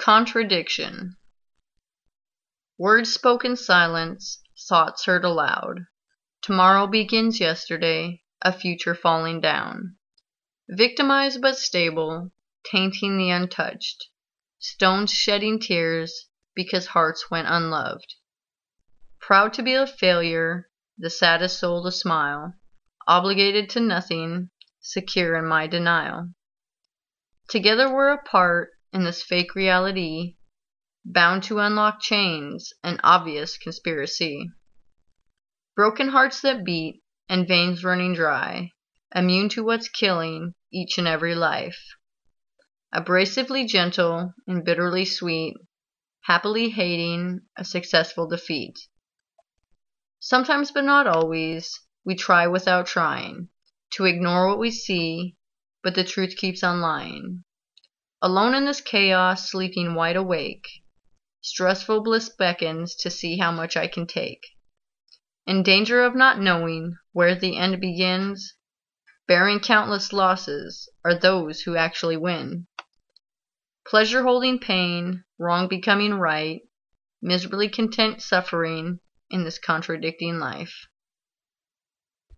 Contradiction. Words spoken in silence, thoughts heard aloud. Tomorrow begins yesterday, a future falling down. Victimized but stable, tainting the untouched. Stones shedding tears because hearts went unloved. Proud to be a failure, the saddest soul to smile. Obligated to nothing, secure in my denial. Together we're apart in this fake reality, bound to unlock chains, an obvious conspiracy. Broken hearts that beat, and veins running dry, immune to what's killing each and every life. Abrasively gentle and bitterly sweet, happily hating a successful defeat. Sometimes, but not always, we try without trying to ignore what we see, but the truth keeps on lying. Alone in this chaos, sleeping wide awake, stressful bliss beckons to see how much I can take. In danger of not knowing where the end begins, bearing countless losses are those who actually win. Pleasure holding pain, wrong becoming right, miserably content suffering in this contradicting life.